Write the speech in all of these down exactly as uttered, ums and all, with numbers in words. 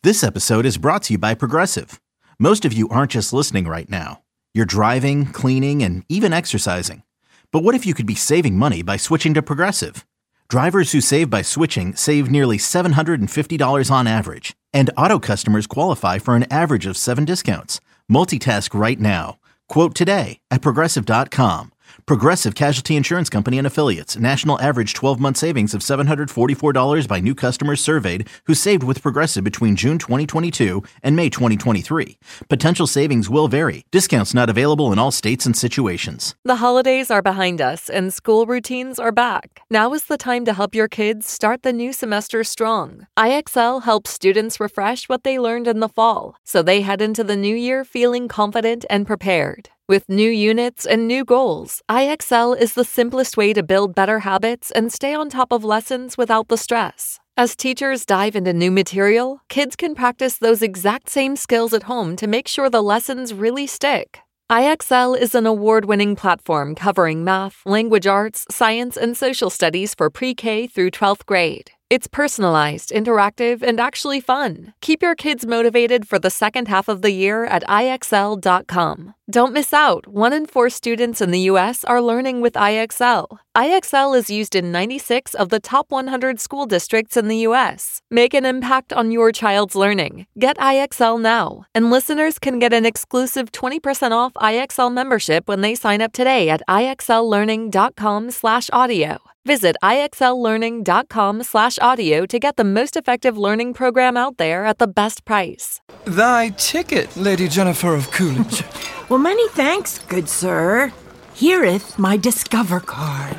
This episode is brought to you by Progressive. Most of you aren't just listening right now. You're driving, cleaning, and even exercising. But what if you could be saving money by switching to Progressive? Drivers who save by switching save nearly seven hundred fifty dollars on average. And auto customers qualify for an average of seven discounts. Multitask right now. Quote today at Progressive dot com. Progressive Casualty Insurance Company and Affiliates. National average twelve-month savings of seven hundred forty-four dollars by new customers surveyed who saved with Progressive between June twenty twenty-two and May twenty twenty-three. Potential savings will vary. Discounts not available in all states and situations. The holidays are behind us and school routines are back. Now is the time to help your kids start the new semester strong. I X L helps students refresh what they learned in the fall, so they head into the new year feeling confident and prepared. With new units and new goals, I X L is the simplest way to build better habits and stay on top of lessons without the stress. As teachers dive into new material, kids can practice those exact same skills at home to make sure the lessons really stick. I X L is an award-winning platform covering math, language arts, science, and social studies for pre-K through twelfth grade. It's personalized, interactive, and actually fun. Keep your kids motivated for the second half of the year at I X L dot com. Don't miss out. One in four students in the U S are learning with I X L. I X L is used in ninety-six of the top one hundred school districts in the U S. Make an impact on your child's learning. Get I X L now. And listeners can get an exclusive twenty percent off I X L membership when they sign up today at I X L learning dot com slash audio. Visit I X L learning dot com slash audio to get the most effective learning program out there at the best price. Thy ticket, Lady Jennifer of Coolidge. Well, many thanks, good sir. Here'th my Discover card.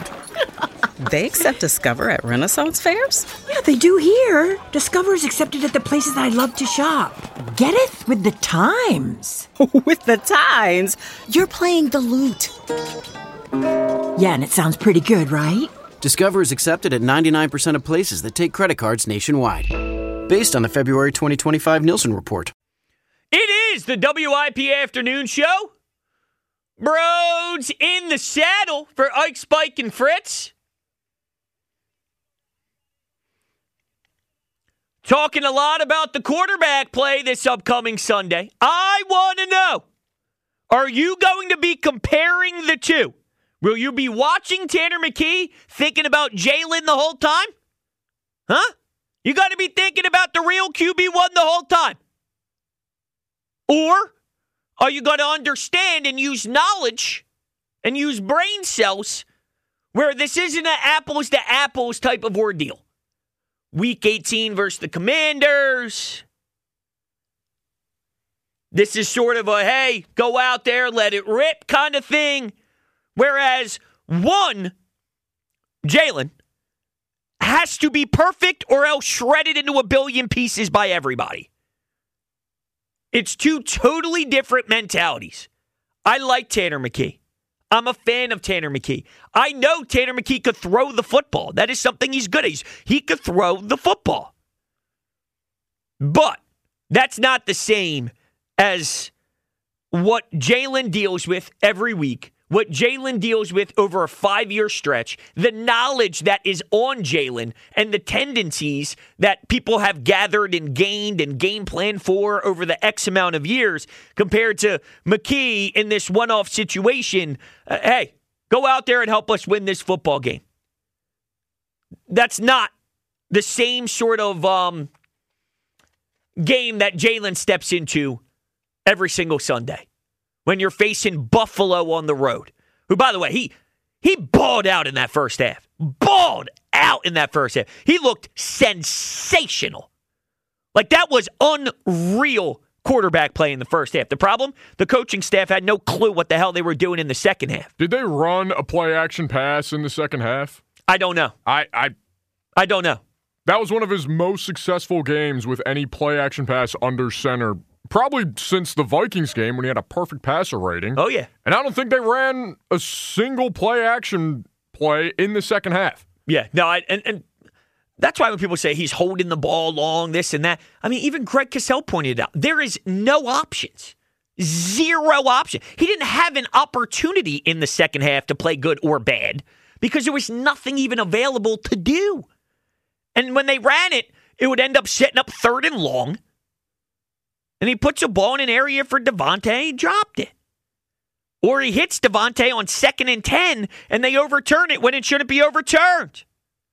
They accept Discover at Renaissance fairs? Yeah, they do here. Discover's accepted at the places I love to shop. Getteth with the times. With the times? You're playing the lute. Yeah, and it sounds pretty good, right? Discover is accepted at ninety-nine percent of places that take credit cards nationwide. Based on the February twenty twenty-five Nielsen report. It is the W I P Afternoon Show. Broads in the saddle for Ike, Spike, and Fritz. Talking a lot about the quarterback play this upcoming Sunday. I want to know, are you going to be comparing the two? Will you be watching Tanner McKee thinking about Jalen the whole time? Huh? You got to be thinking about the real Q B one the whole time. Or are you going to understand and use knowledge and use brain cells where this isn't an apples to apples type of ordeal? Week eighteen versus the Commanders. This is sort of a, hey, go out there, let it rip kind of thing. Whereas one, Jalen, has to be perfect or else shredded into a billion pieces by everybody. It's two totally different mentalities. I like Tanner McKee. I'm a fan of Tanner McKee. I know Tanner McKee could throw the football. That is something he's good at. He's, he could throw the football. But that's not the same as what Jalen deals with every week. What Jalen deals with over a five-year stretch, the knowledge that is on Jalen, and the tendencies that people have gathered and gained and game planned for over the X amount of years compared to McKee in this one-off situation. Uh, hey, go out there and help us win this football game. That's not the same sort of um, game that Jalen steps into every single Sunday. When you're facing Buffalo on the road, who, by the way, he he balled out in that first half. Balled out in that first half. He looked sensational. Like, that was unreal quarterback play in the first half. The problem, the coaching staff had no clue what the hell they were doing in the second half. Did they run a play-action pass in the second half? I don't know. I, I, I don't know. That was one of his most successful games with any play-action pass under center. Probably since the Vikings game when he had a perfect passer rating. Oh, yeah. And I don't think they ran a single play-action play in the second half. Yeah, no, I, and, and that's why when people say he's holding the ball long, this and that, I mean, even Greg Cassell pointed it out. There is no options. Zero option. He didn't have an opportunity in the second half to play good or bad because there was nothing even available to do. And when they ran it, it would end up setting up third and long. and he puts a ball in an area for Devontae, he dropped it. Or he hits Devontae on second and ten, and they overturn it when it shouldn't be overturned.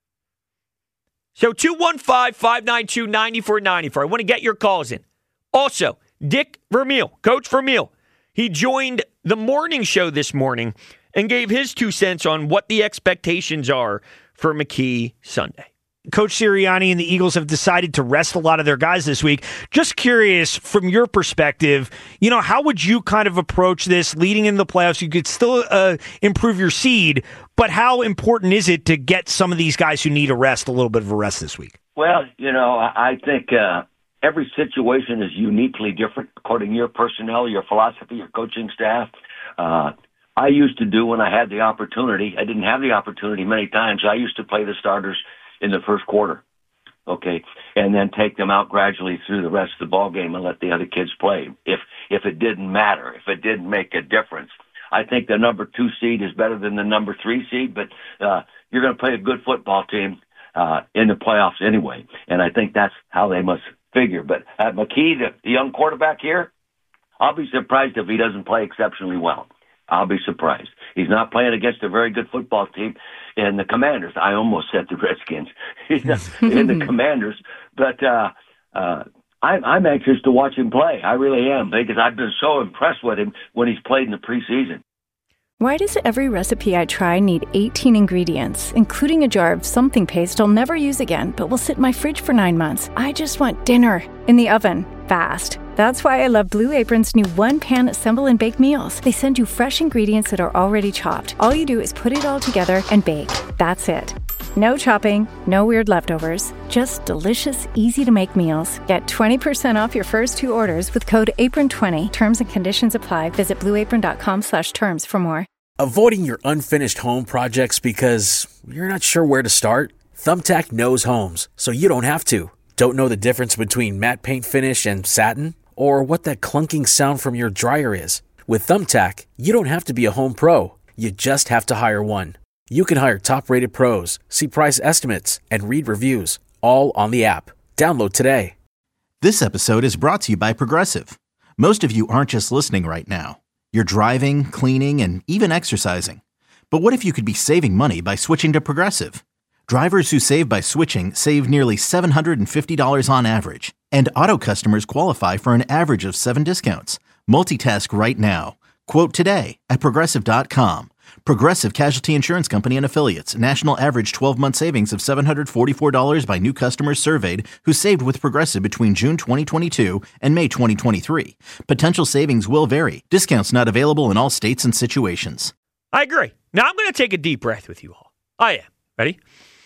So two one five, five nine two, nine four nine four. I want to get your calls in. Also, Dick Vermeil, Coach Vermeil, he joined the morning show this morning and gave his two cents on what the expectations are for McKee Sunday. Coach Sirianni and the Eagles have decided to rest a lot of their guys this week. Just curious, from your perspective, you know, how would you kind of approach this leading into the playoffs? You could still uh, improve your seed, but how important is it to get some of these guys who need a rest, a little bit of a rest this week? Well, you know, I think uh, every situation is uniquely different according to your personnel, your philosophy, your coaching staff. Uh, I used to do when I had the opportunity. I didn't have the opportunity many times. I used to play the starters in the first quarter, okay, and then take them out gradually through the rest of the ball game and let the other kids play. If if it didn't matter, if it didn't make a difference, I think the number two seed is better than the number three seed. But uh, you're going to play a good football team uh, in the playoffs anyway, and I think that's how they must figure. But at McKee, the, the young quarterback here, I'll be surprised if he doesn't play exceptionally well. I'll be surprised. He's not playing against a very good football team in the Commanders. I almost said the Redskins. He's not in the Commanders. But uh, uh, I'm, I'm anxious to watch him play. I really am, because I've been so impressed with him when he's played in the preseason. Why does every recipe I try need eighteen ingredients, including a jar of something paste I'll never use again, but will sit in my fridge for nine months? I just want dinner in the oven, fast. That's why I love Blue Apron's new one-pan assemble and bake meals. They send you fresh ingredients that are already chopped. All you do is put it all together and bake. That's it. No chopping, no weird leftovers, just delicious, easy-to-make meals. Get twenty percent off your first two orders with code apron twenty. Terms and conditions apply. Visit blueapron.com slash terms for more. Avoiding your unfinished home projects because you're not sure where to start? Thumbtack knows homes, so you don't have to. Don't know the difference between matte paint finish and satin? Or what that clunking sound from your dryer is? With Thumbtack, you don't have to be a home pro. You just have to hire one. You can hire top-rated pros, see price estimates, and read reviews, all on the app. Download today. This episode is brought to you by Progressive. Most of you aren't just listening right now. You're driving, cleaning, and even exercising. But what if you could be saving money by switching to Progressive? Drivers who save by switching save nearly seven hundred fifty dollars on average. And auto customers qualify for an average of seven discounts. Multitask right now. Quote today at Progressive dot com. Progressive Casualty Insurance Company and Affiliates. National average twelve-month savings of seven hundred forty-four dollars by new customers surveyed who saved with Progressive between June twenty twenty-two and May twenty twenty-three. Potential savings will vary. Discounts not available in all states and situations. I agree. Now I'm going to take a deep breath with you all. I am. Ready?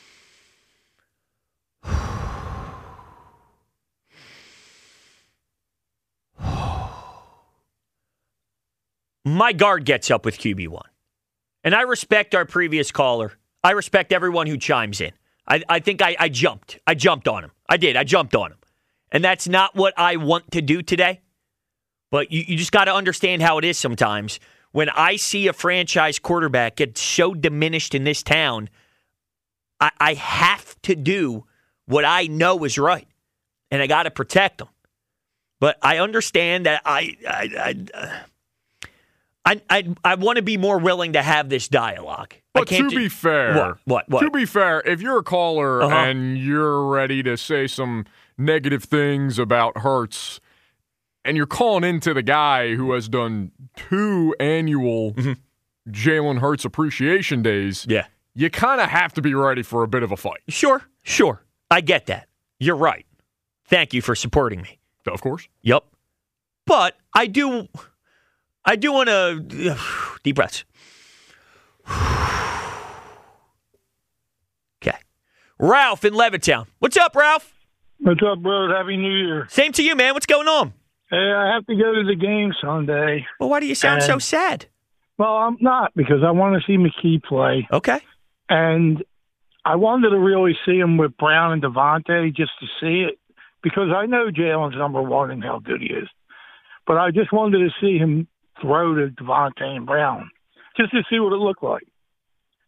My guard gets up with Q B one. And I respect our previous caller. I respect everyone who chimes in. I, I think I, I jumped. I jumped on him. I did. I jumped on him. And that's not what I want to do today. But you, you just got to understand how it is sometimes. When I see a franchise quarterback get so diminished in this town, I, I have to do what I know is right. And I got to protect them. But I understand that I... I, I uh, I I, I want to be more willing to have this dialogue. But I can't to be fair, what, what, what? To be fair, if you're a caller uh-huh. and you're ready to say some negative things about Hurts, and you're calling into the guy who has done two annual mm-hmm. Jalen Hurts appreciation days, yeah, you kind of have to be ready for a bit of a fight. Sure, sure. I get that. You're right. Thank you for supporting me. Of course. Yep. But I do... I do want to... Uh, deep breaths. Okay. Ralph in Levittown. What's up, Ralph? What's up, brother? Happy New Year. Same to you, man. What's going on? Hey, I have to go to the game Sunday. Well, why do you sound and, so sad? Well, I'm not, because I want to see McKee play. Okay. And I wanted to really see him with Brown and Devontae just to see it, because I know Jalen's number one and how good he is. But I just wanted to see him throw to Devontae and Brown, just to see what it looked like.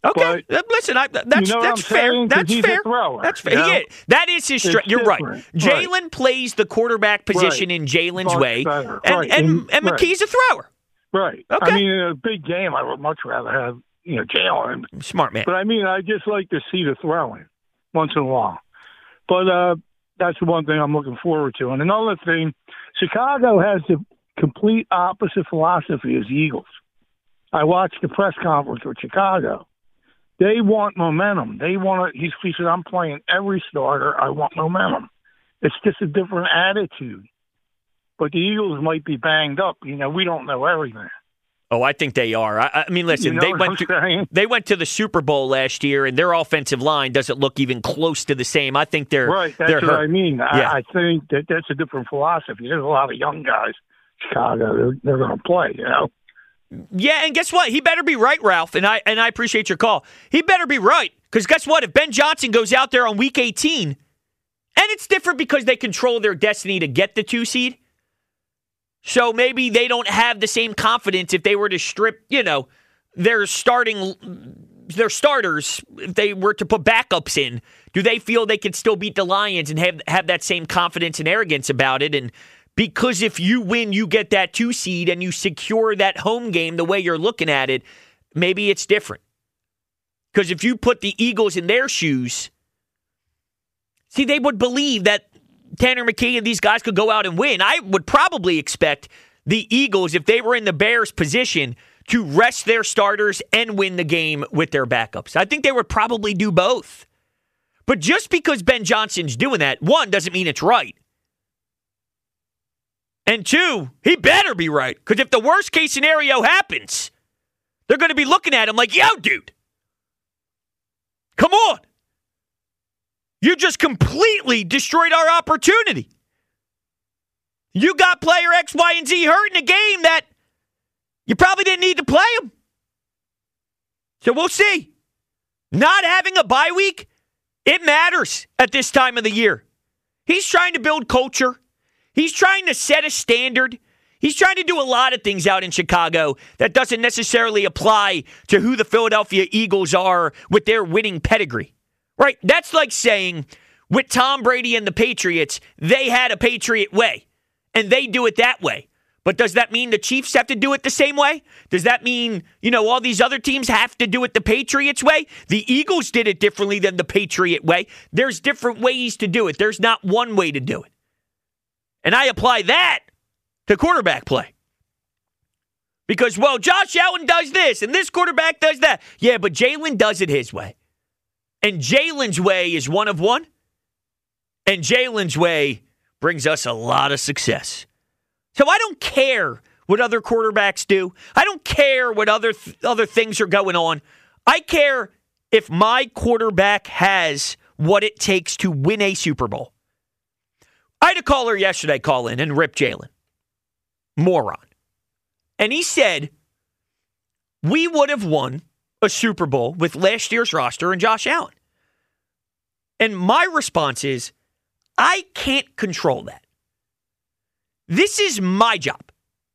Okay, But, listen, I, that's you know that's fair. saying? That's he's fair. A thrower, that's fair. you know? Yeah, that is his strength. You're right. Right. Jalen plays the quarterback position right. in Jalen's Much way, better. and right. and, and, and right. McKee's a thrower. Right. Okay. I mean, in a big game, I would much rather have you know Jalen. Smart man. But I mean, I just like to see the throwing once in a while. But uh, that's the one thing I'm looking forward to. And another thing, Chicago has the complete opposite philosophy as the Eagles. I watched the press conference with Chicago. They want momentum. They want to. He said, "I'm playing every starter. I want momentum." It's just a different attitude. But the Eagles might be banged up. You know, we don't know everything. Oh, I think they are. I, I mean, listen, You know they what went I'm to saying? they went to the Super Bowl last year, and their offensive line doesn't look even close to the same. I think they're right. That's they're what hurt. I mean. Yeah. I, I think that that's a different philosophy. There's a lot of young guys, Chicago. They're, they're going to play. You know. Yeah, and guess what? He better be right, Ralph. And I and I appreciate your call. He better be right. Because guess what? If Ben Johnson goes out there on week eighteen, and it's different because they control their destiny to get the two seed. So maybe they don't have the same confidence if they were to strip, you know, their starting their starters, if they were to put backups in. Do they feel they could still beat the Lions and have have that same confidence and arrogance about it? And because if you win, you get that two seed and you secure that home game the way you're looking at it, maybe it's different. Because if you put the Eagles in their shoes, see, they would believe that Tanner McKee and these guys could go out and win. I would probably expect the Eagles, if they were in the Bears' position, to rest their starters and win the game with their backups. I think they would probably do both. But just because Ben Johnson's doing that, one, doesn't mean it's right. And two, he better be right. Because if the worst case scenario happens, they're going to be looking at him like, yo, dude, come on. You just completely destroyed our opportunity. You got player X, Y, and Z hurt in a game that you probably didn't need to play them. So we'll see. Not having a bye week, it matters at this time of the year. He's trying to build culture. He's trying to set a standard. He's trying to do a lot of things out in Chicago that doesn't necessarily apply to who the Philadelphia Eagles are with their winning pedigree. Right? That's like saying with Tom Brady and the Patriots, they had a Patriot way, and they do it that way. But does that mean the Chiefs have to do it the same way? Does that mean, you know, all these other teams have to do it the Patriots way? The Eagles did it differently than the Patriot way. There's different ways to do it. There's not one way to do it. And I apply that to quarterback play. Because, well, Josh Allen does this, and this quarterback does that. Yeah, but Jalen does it his way. And Jalen's way is one of one. And Jalen's way brings us a lot of success. So I don't care what other quarterbacks do. I don't care what other th- other things are going on. I care if my quarterback has what it takes to win a Super Bowl. I had a caller yesterday call in and rip Jalen. Moron. And he said, we would have won a Super Bowl with last year's roster and Josh Allen. And my response is, I can't control that. This is my job.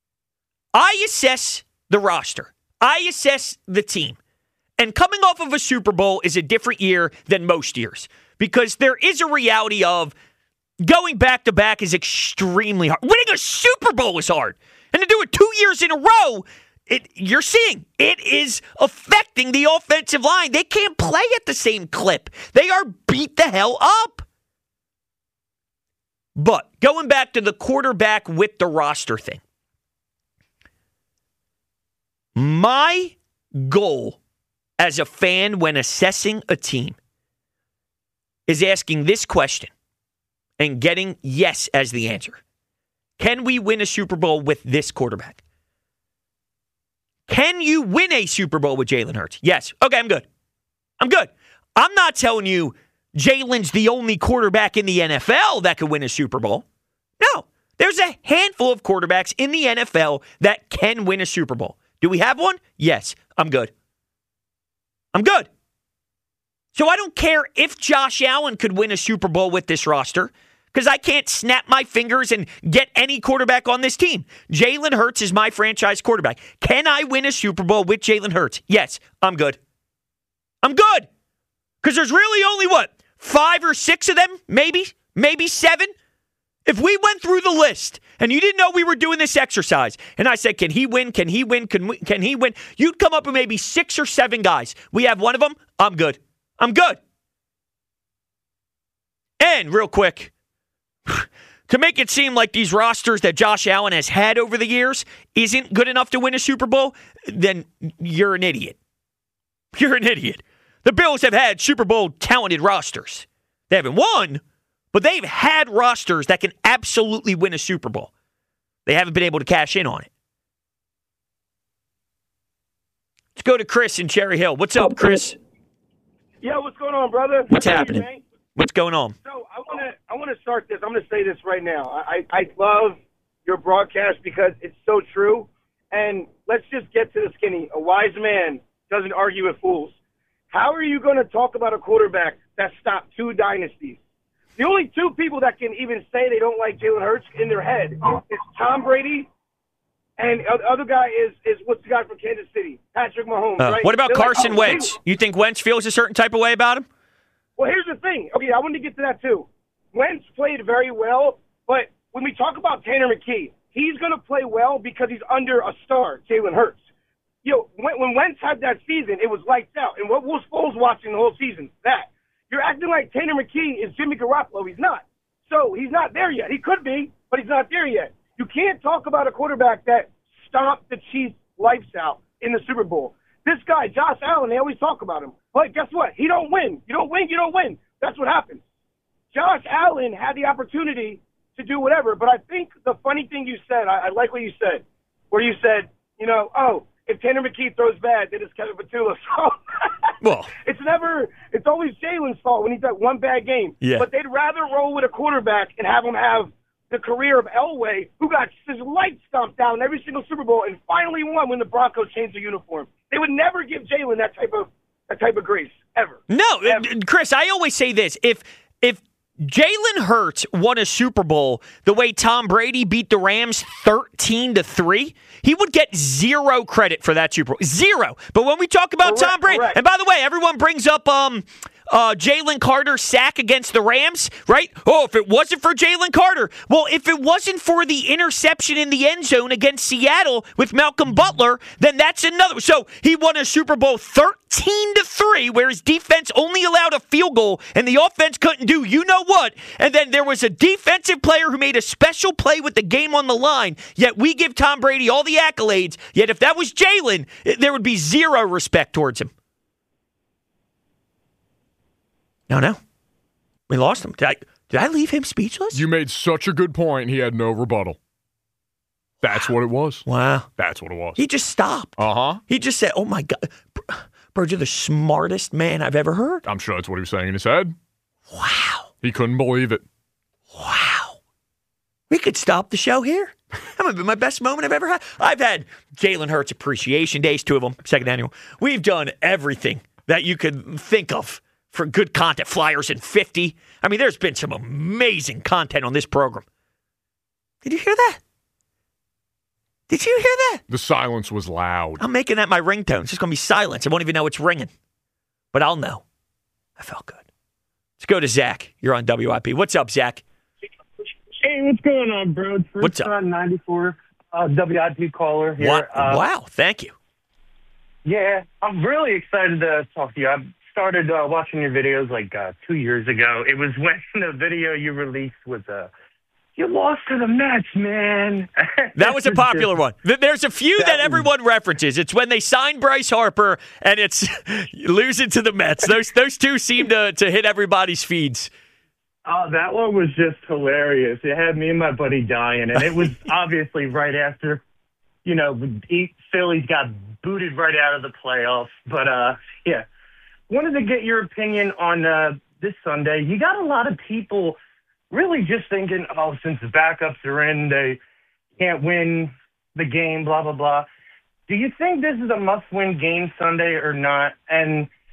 I assess the roster. I assess the team. And coming off of a Super Bowl is a different year than most years because there is a reality of going back-to-back is extremely hard. Winning a Super Bowl is hard. And to do it two years in a row, it, you're seeing it is affecting the offensive line. They can't play at the same clip. They are beat the hell up. But going back to the quarterback with the roster thing, my goal as a fan when assessing a team is asking this question and getting yes as the answer. Can we win a Super Bowl with this quarterback? Can you win a Super Bowl with Jalen Hurts? Yes. Okay, I'm good. I'm good. I'm not telling you Jalen's the only quarterback in the N F L that could win a Super Bowl. No. There's a handful of quarterbacks in the N F L that can win a Super Bowl. Do we have one? Yes. I'm good. I'm good. So I don't care if Josh Allen could win a Super Bowl with this roster because I can't snap my fingers and get any quarterback on this team. Jalen Hurts is my franchise quarterback. Can I win a Super Bowl with Jalen Hurts? Yes, I'm good. I'm good. Because there's really only, what, five or six of them? Maybe? Maybe seven? If we went through the list and you didn't know we were doing this exercise, and I said, can he win? Can he win? Can, we, can he win? You'd come up with maybe six or seven guys. We have one of them. I'm good. I'm good. And real quick, to make it seem like these rosters that Josh Allen has had over the years isn't good enough to win a Super Bowl, then you're an idiot. You're an idiot. The Bills have had Super Bowl talented rosters. They haven't won, but they've had rosters that can absolutely win a Super Bowl. They haven't been able to cash in on it. Let's go to Chris in Cherry Hill. What's up, Chris? Yeah, what's going on, brother? What's happening? What's going on? So I want to I want to start this. I'm going to say this right now. I, I love your broadcast because it's so true. And let's just get to the skinny. A wise man doesn't argue with fools. How are you going to talk about a quarterback that stopped two dynasties? The only two people that can even say they don't like Jalen Hurts in their head is Tom Brady, and the other guy is, is what's the guy from Kansas City? Patrick Mahomes, Uh, right? what about They're Carson like, oh, Wentz? Jalen. You think Wentz feels a certain type of way about him? Well, here's the thing. Okay, I wanted to get to that too. Wentz played very well, but when we talk about Tanner McKee, he's going to play well because he's under a star, Jalen Hurts. You know, when, when Wentz had that season, it was lights out. And what was Foles watching the whole season? That. You're acting like Tanner McKee is Jimmy Garoppolo. He's not. So he's not there yet. He could be, but he's not there yet. You can't talk about a quarterback that stomped the Chiefs' lights out in the Super Bowl. This guy, Josh Allen, they always talk about him. But guess what? He don't win. You don't win, you don't win. That's what happens. Josh Allen had the opportunity to do whatever, but I think the funny thing you said, I, I like what you said, where you said, you know, oh, if Tanner McKee throws bad, then it's Kevin Patula's fault. Well, it's never, it's always Jalen's fault when he's got one bad game. Yeah. But they'd rather roll with a quarterback and have him have the career of Elway, who got his lights stomped down in every single Super Bowl and finally won when the Broncos changed the uniform. They would never give Jalen that type of that type of grace ever. No, Ever. Chris, I always say this. If if Jalen Hurts won a Super Bowl the way Tom Brady beat the Rams thirteen to three, he would get zero credit for that Super Bowl. Zero. But when we talk about Correct, Tom Brady, correct. and by the way, everyone brings up um uh, Jalen Carter's sack against the Rams, right? Oh, if it wasn't for Jalen Carter. Well, if it wasn't for the interception in the end zone against Seattle with Malcolm Butler, then that's another. So he won a Super Bowl thirteen to three, where his defense only allowed a field goal and the offense couldn't do you know what. And then there was a defensive player who made a special play with the game on the line, yet we give Tom Brady all the accolades, yet if that was Jalen, there would be zero respect towards him. No, no. We lost him. Did I, did I leave him speechless? You made such a good point, he had no rebuttal. That's what it was. Wow. That's what it was. He just stopped. Uh-huh. He just said, oh, my God. Bro, you're the smartest man I've ever heard. I'm sure that's what he was saying in his head. Wow. He couldn't believe it. Wow. We could stop the show here. That might be my best moment I've ever had. I've had Jalen Hurts Appreciation Days, two of them, second annual. We've done everything that you could think of for good content. Flyers in fifty. I mean, there's been some amazing content on this program. Did you hear that? Did you hear that? The silence was loud. I'm making that my ringtone. It's just going to be silence. I won't even know it's ringing. But I'll know. I felt good. Let's go to Zach. You're on W I P. What's up, Zach? Hey, what's going on, bro? It's First What's up? on ninety-four uh, W I P caller here. Wow. Uh, wow. Thank you. Yeah, I'm really excited to talk to you. I started uh, watching your videos like uh, two years ago. It was when the video you released was uh, you lost to the Mets, man. That was a popular one. There's a few that, That was- everyone references. It's when they signed Bryce Harper, and it's losing to the Mets. Those those two seem to, to hit everybody's feeds. Oh, that one was just hilarious. It had me and my buddy dying, and it was obviously right after, you know, the Phillies got booted right out of the playoffs. But, uh, yeah, wanted to get your opinion on uh, this Sunday. You got a lot of people really just thinking, oh, since the backups are in, they can't win the game, blah, blah, blah. Do you think this is a must-win game Sunday or not? And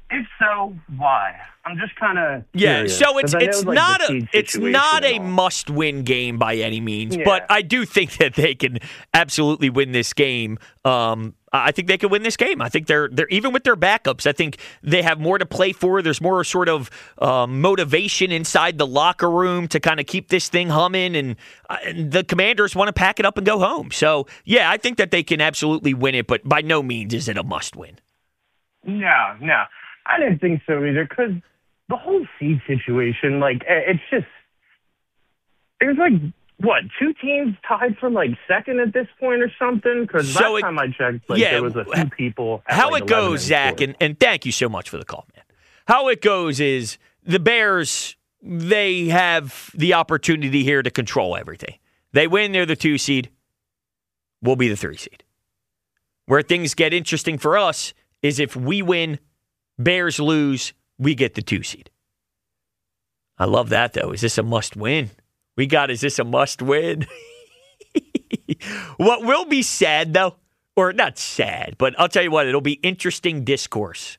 If so, why? I'm just kind of yeah. So it's it's like, not a it's not a must win game by any means, Yeah. but I do think that they can absolutely win this game. Um, I think they can win this game. I think they're they're even with their backups. I think they have more to play for. There's more sort of um, motivation inside the locker room to kind of keep this thing humming, and, uh, and the Commanders want to pack it up and go home. So yeah, I think that they can absolutely win it, but by no means is it a must win. No, no. I didn't think so either, because the whole seed situation, like, it's just, there's like, what, two teams tied for, like, second at this point or something? Because So last it- time I checked, like, yeah, there was a few people at, How like, it goes, eleven and Zach, four. and, and thank you so much for the call, man. How it goes is the Bears, they have the opportunity here to control everything. They win, they're the two seed. We'll be the three seed. Where things get interesting for us is if we win, Bears lose, we get the two seed. I love that, though. Is this a must win? We got, is this a must win? What will be sad, though, or not sad, but I'll tell you what, it'll be interesting discourse.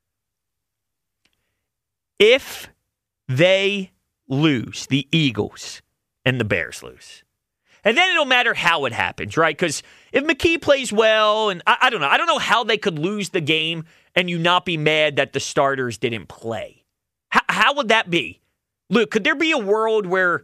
If they lose, the Eagles and the Bears lose. And then it'll matter how it happens, right? Because if McKee plays well, and I, I don't know, I don't know how they could lose the game and you not be mad that the starters didn't play. H- how would that be? Luke, could there be a world where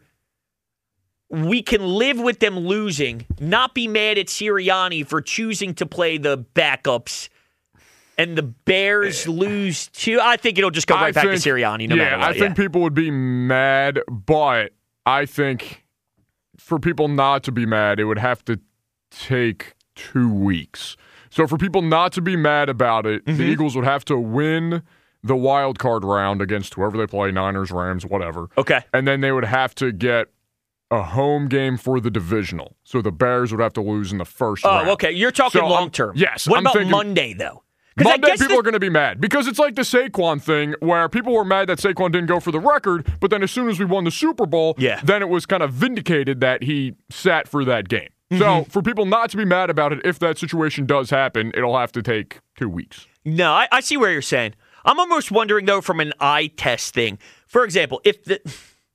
we can live with them losing, not be mad at Sirianni for choosing to play the backups, and the Bears lose too? I think it'll just go right I back think- to Sirianni no yeah, matter what. I think people would be mad, but I think for people not to be mad, it would have to take two weeks. So for people not to be mad about it, Mm-hmm. the Eagles would have to win the wild card round against whoever they play, Niners, Rams, whatever. Okay. And then they would have to get a home game for the divisional. So the Bears would have to lose in the first Oh, round. okay. You're talking So I'm- long term. Yes. What I'm about thinking- Monday, though? 'Cause I Monday, guess people the- are going to be mad because it's like the Saquon thing where people were mad that Saquon didn't go for the record, but then as soon as we won the Super Bowl, Yeah. then it was kind of vindicated that he sat for that game. So Mm-hmm. for people not to be mad about it, if that situation does happen, it'll have to take two weeks. No, I, I see where you're saying. I'm almost wondering, though, from an eye test thing. For example, if the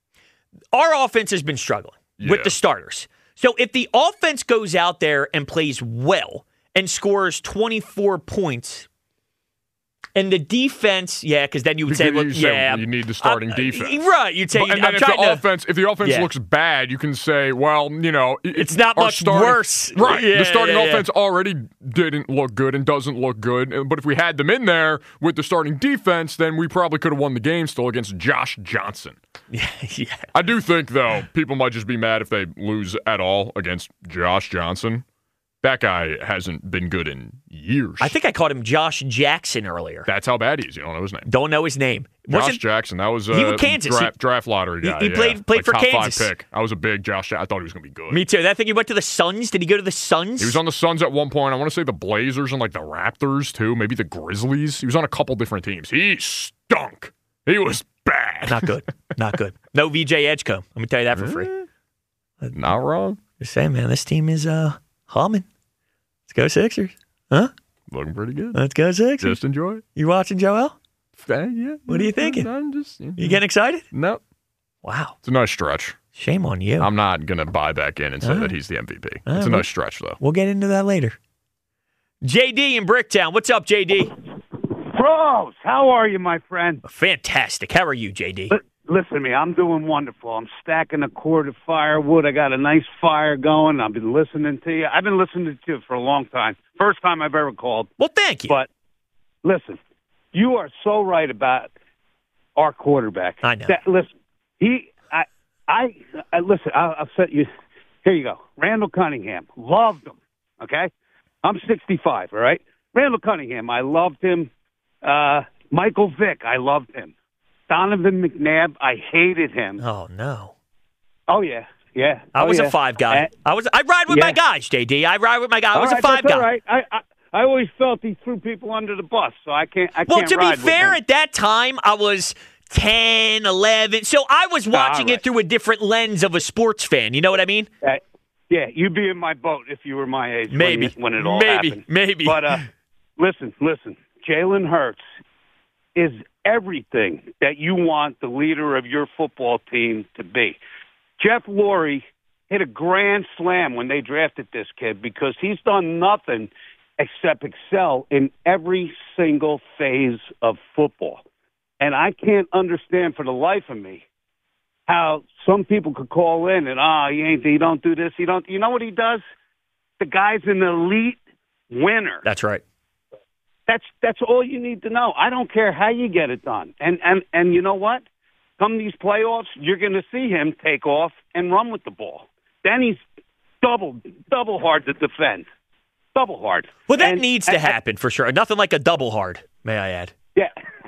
our offense has been struggling with Yeah. the starters. So if the offense goes out there and plays well and scores twenty-four points, and the defense, yeah, because then you would Because say, you look, say yeah, you need the starting uh, defense. right? You'd say, But- and I'm then if trying the to, offense, if the offense Yeah. looks bad, you can say, well, you know, it- It's not our much starting- worse. right? Yeah, the starting yeah, yeah. offense already didn't look good and doesn't look good. But if we had them in there with the starting defense, then we probably could have won the game still against Josh Johnson. yeah, yeah. I do think, though, people might just be mad if they lose at all against Josh Johnson. That guy hasn't been good in years. I think I called him Josh Jackson earlier. That's how bad he is. You don't know his name. Don't know his name. Josh Wasn't- Jackson. That was a He was Kansas. draft, He- draft lottery he- guy. he yeah. played- played Like for top Kansas. Five pick. I was a big Josh. I thought he was going to be good. Me too. I think he went to the Suns. Did he go to the Suns? He was on the Suns at one point. I want to say the Blazers and like the Raptors too. Maybe the Grizzlies. He was on a couple different teams. He stunk. He was bad. Not good. Not good. No V J Edgecombe. Let me tell you that for free. Not wrong. Just saying, man, this team is uh humming. Let's go Sixers. Huh? Looking pretty good. Let's go Sixers. Just enjoy it. You watching Joel? Uh, yeah. What are you thinking? I'm just. You You getting excited? No. Wow. It's a nice stretch. Shame on you. I'm not gonna buy back in and say All that right. he's the M V P. All It's a right. nice stretch though. We'll get into that later. J D in Bricktown. What's up, J D? Bros, how are you, my friend? Fantastic. How are you, J D? Li- Listen to me, I'm doing wonderful. I'm stacking a cord of firewood. I got a nice fire going. I've been listening to you. I've been listening to you for a long time. First time I've ever called. Well, thank you. But listen, you are so right about our quarterback. I know. That, listen, he, I, I, I listen. I'll, I'll set you. Here you go. Randall Cunningham, loved him. Okay, I'm sixty-five. All right, Randall Cunningham, I loved him. Uh, Michael Vick, I loved him. Donovan McNabb, I hated him. Oh no. Oh yeah, yeah. I oh, was yeah. a five guy. Uh, I was. I ride with yeah. my guys, J D. I ride with my guy. I all was right, a five that's guy. all right. I, I I always felt he threw people under the bus, so I can't. I Well, can't to be ride with fair, him. at that time, I was ten, eleven. So I was watching right. it through a different lens of a sports fan. You know what I mean? Uh, yeah, you'd be in my boat if you were my age. Maybe. when, it- when it all Maybe. happened. Maybe. But uh, listen, listen. Jalen Hurts, is everything that you want the leader of your football team to be. Jeff Lurie hit a grand slam when they drafted this kid because he's done nothing except excel in every single phase of football. And I can't understand for the life of me how some people could call in and, ah, oh, he ain't, he don't do this, he don't. You know what he does? The guy's an elite winner. That's right. That's that's all you need to know. I don't care how you get it done. And and and you know what? Come these playoffs, you're going to see him take off and run with the ball. Then he's double double hard to defend. Double hard. Well, that and, needs to and, happen for sure. Nothing like a double hard, may I add. Yeah.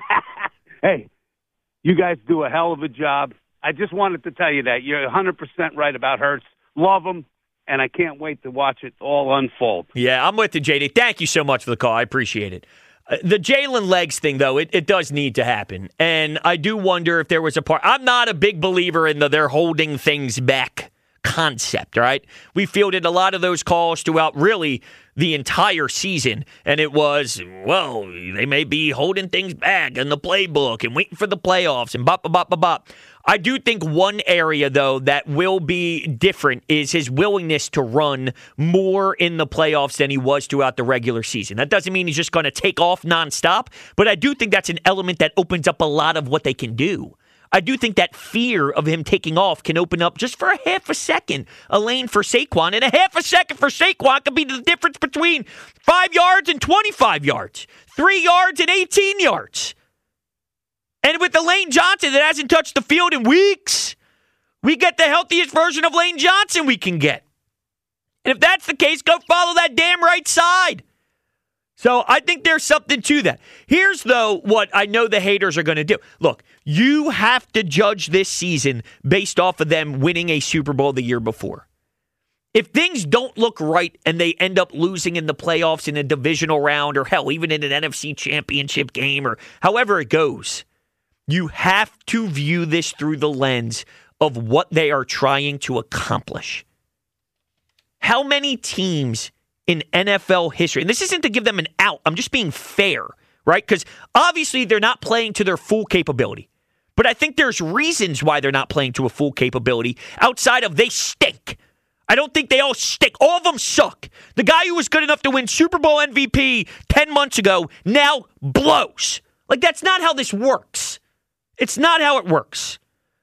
Hey, you guys do a hell of a job. I just wanted to tell you that. You're one hundred percent right about Hurts. Love him. And I can't wait to watch it all unfold. Yeah, I'm with you, J D. Thank you so much for the call. I appreciate it. Uh, the Jalen legs thing, though, it, it does need to happen. And I do wonder if there was a part. I'm not a big believer in the they're holding things back concept, all right? We fielded a lot of those calls throughout really the entire season, and it was, well, they may be holding things back in the playbook and waiting for the playoffs and bop, bop, bop, bop, bop. I do think one area, though, that will be different is his willingness to run more in the playoffs than he was throughout the regular season. That doesn't mean he's just going to take off nonstop, but I do think that's an element that opens up a lot of what they can do. I do think that fear of him taking off can open up just for a half a second a lane for Saquon, and a half a second for Saquon could be the difference between five yards and twenty-five yards, three yards and eighteen yards. And with the Lane Johnson that hasn't touched the field in weeks, we get the healthiest version of Lane Johnson we can get. And if that's the case, go follow that damn right side. So I think there's something to that. Here's, though, what I know the haters are going to do. Look, you have to judge this season based off of them winning a Super Bowl the year before. If things don't look right and they end up losing in the playoffs in a divisional round or, hell, even in an N F C championship game or however it goes, you have to view this through the lens of what they are trying to accomplish. How many teams in N F L history, and this isn't to give them an out, I'm just being fair, right? Because obviously they're not playing to their full capability. But I think there's reasons why they're not playing to a full capability outside of they stink. I don't think they all stink. All of them suck. The guy who was good enough to win Super Bowl M V P ten months ago now blows. Like, that's not how this works. It's not how it works.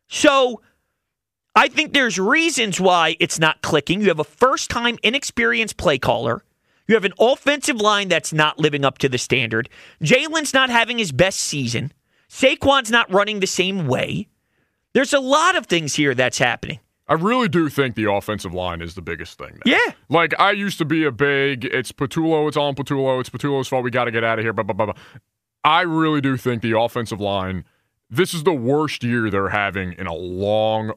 So I think there's reasons why it's not clicking. You have a first-time inexperienced play caller. You have an offensive line that's not living up to the standard. Jalen's not having his best season. Saquon's not running the same way. There's a lot of things here that's happening. I really do think the offensive line is the biggest thing now. Yeah. Like, I used to be a big, it's Patullo, it's on Patullo, it's Patullo's fault, we got to get out of here, blah, blah, blah, blah. I really do think the offensive line, this is the worst year they're having in a long,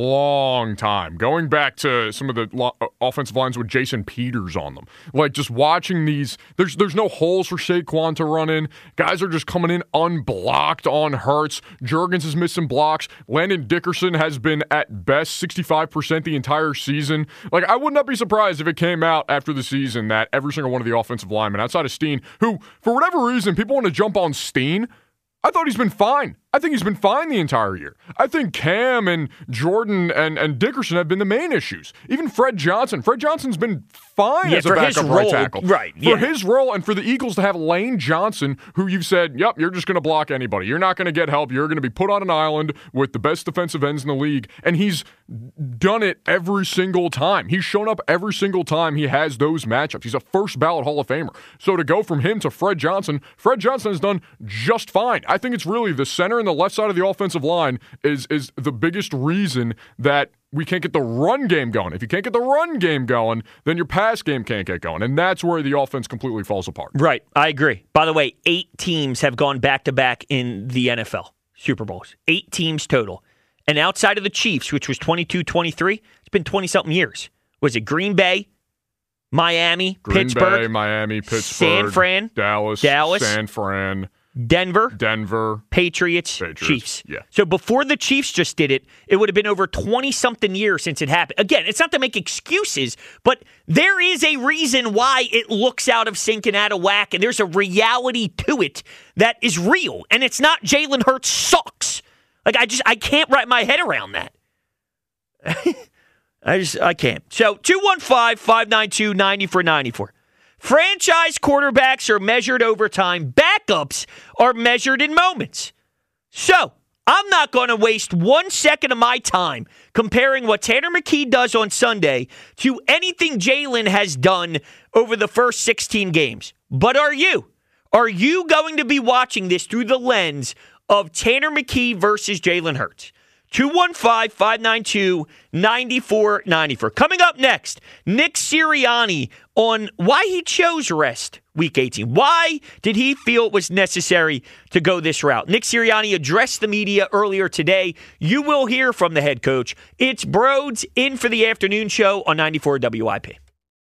long time. Going back to some of the lo- offensive lines with Jason Peters on them. Like, just watching these, there's there's no holes for Saquon to run in. Guys are just coming in unblocked on Hurts. Juergens is missing blocks. Landon Dickerson has been, at best, sixty-five percent the entire season. Like, I would not be surprised if it came out after the season that every single one of the offensive linemen, outside of Steen, who, for whatever reason, people want to jump on Steen, I thought he's been fine. I think he's been fine the entire year. I think Cam and Jordan and, and Dickerson have been the main issues. Even Fred Johnson. Fred Johnson's been fine yeah, as a for backup his right role, tackle. Right, For yeah. his role and for the Eagles to have Lane Johnson, who you've said, yep, you're just going to block anybody. You're not going to get help. You're going to be put on an island with the best defensive ends in the league. And he's done it every single time. He's shown up every single time he has those matchups. He's a first ballot Hall of Famer. So to go from him to Fred Johnson, Fred Johnson has done just fine. I think it's really the center and the left side of the offensive line is is the biggest reason that we can't get the run game going. If you can't get the run game going, then your pass game can't get going. And that's where the offense completely falls apart. Right. I agree. By the way, eight teams have gone back-to-back in the N F L Super Bowls. Eight teams total. And outside of the Chiefs, which was twenty-two twenty-three, it's been twenty-something years. Was it Green Bay, Miami, Green Pittsburgh, Bay, Miami, Pittsburgh, San Fran, Dallas, Dallas, San Fran. Denver, Denver, Patriots, Patriots, Chiefs. yeah. So before the Chiefs just did it, it would have been over twenty-something years since it happened. Again, it's not to make excuses, but there is a reason why it looks out of sync and out of whack, and there's a reality to it that is real. And it's not Jalen Hurts sucks. Like, I just, I can't wrap my head around that. I just, I can't. So, two one five, five nine two, nine four nine four. Franchise quarterbacks are measured over time. Backups are measured in moments. So, I'm not going to waste one second of my time comparing what Tanner McKee does on Sunday to anything Jalen has done over the first sixteen games. But are you? Are you going to be watching this through the lens of Tanner McKee versus Jalen Hurts? two one five, five nine two, nine four nine four. Coming up next, Nick Sirianni on why he chose rest week eighteen. Why did he feel it was necessary to go this route? Nick Sirianni addressed the media earlier today. You will hear from the head coach. It's Broads in for the afternoon show on ninety-four W I P.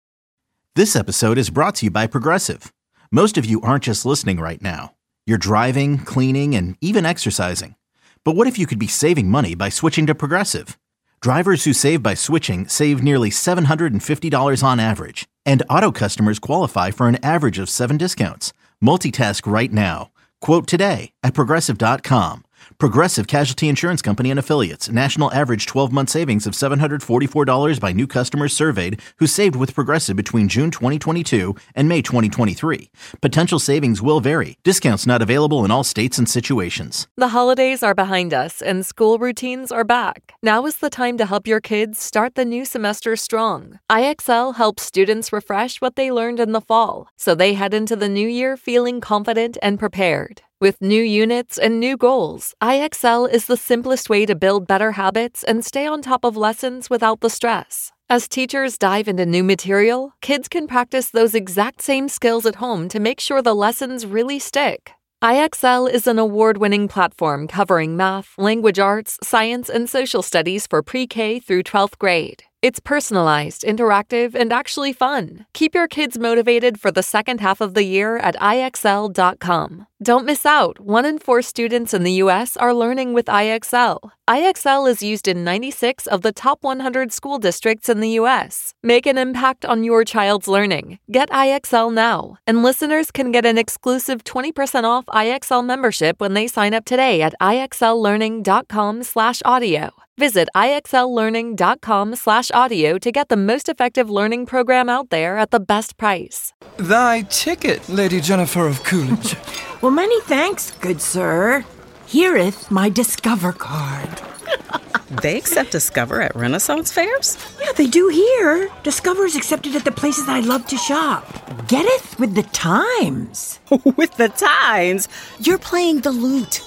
This episode is brought to you by Progressive. Most of you aren't just listening right now. You're driving, cleaning, and even exercising. But what if you could be saving money by switching to Progressive? Drivers who save by switching save nearly seven hundred fifty dollars on average, and auto customers qualify for an average of seven discounts. Multitask right now. Quote today at Progressive dot com. Progressive Casualty Insurance Company and Affiliates. National average twelve-month savings of seven hundred forty-four dollars by new customers surveyed who saved with Progressive between June twenty twenty-two and May twenty twenty-three. Potential savings will vary. Discounts not available in all states and situations. The holidays are behind us and school routines are back. Now is the time to help your kids start the new semester strong. I X L helps students refresh what they learned in the fall, so they head into the new year feeling confident and prepared. With new units and new goals, I X L is the simplest way to build better habits and stay on top of lessons without the stress. As teachers dive into new material, kids can practice those exact same skills at home to make sure the lessons really stick. I X L is an award-winning platform covering math, language arts, science, and social studies for pre-K through twelfth grade. It's personalized, interactive, and actually fun. Keep your kids motivated for the second half of the year at I X L dot com. Don't miss out. One in four students in the U S are learning with I X L. I X L is used in ninety-six of the top one hundred school districts in the U S. Make an impact on your child's learning. Get I X L now. And listeners can get an exclusive twenty percent off I X L membership when they sign up today at I X L learning dot com slash audio. Visit I X L learning dot com slash audio to get the most effective learning program out there at the best price. Thy ticket, Lady Jennifer of Coolidge. Well, many thanks, good sir. Hereeth my Discover card. They accept Discover at Renaissance fairs? Yeah, they do here. Discover is accepted at the places I love to shop. Getteth with the times. With the times? You're playing the lute.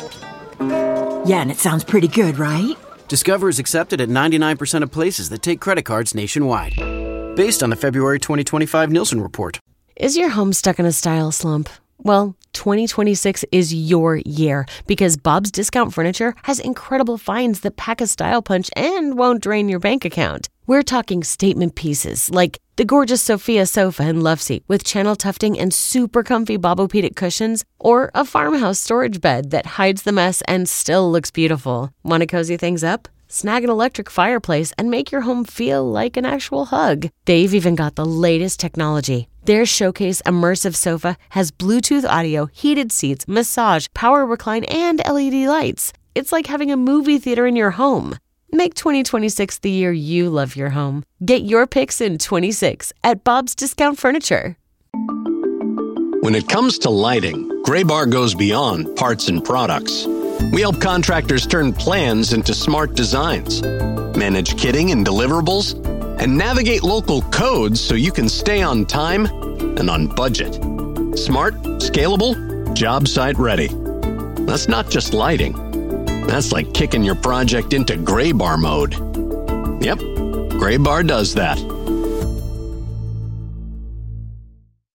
Yeah, and it sounds pretty good, right? Discover is accepted at ninety-nine percent of places that take credit cards nationwide. Based on the February twenty twenty-five Nielsen report. Is your home stuck in a style slump? Well, twenty twenty-six is your year because Bob's Discount Furniture has incredible finds that pack a style punch and won't drain your bank account. We're talking statement pieces like the gorgeous Sophia sofa and love seat with channel tufting and super comfy Bobopedic cushions, or a farmhouse storage bed that hides the mess and still looks beautiful. Want to cozy things up? Snag an electric fireplace and make your home feel like an actual hug. They've even got the latest technology. Their Showcase Immersive Sofa has Bluetooth audio, heated seats, massage, power recline, and L E D lights. It's like having a movie theater in your home. Make twenty twenty-six the year you love your home. Get your picks in twenty-six at Bob's Discount Furniture. When it comes to lighting, Graybar goes beyond parts and products. We help contractors turn plans into smart designs, manage kitting and deliverables, and navigate local codes so you can stay on time and on budget. Smart, scalable, job site ready. That's not just lighting. That's like kicking your project into Graybar mode. Yep, Graybar does that.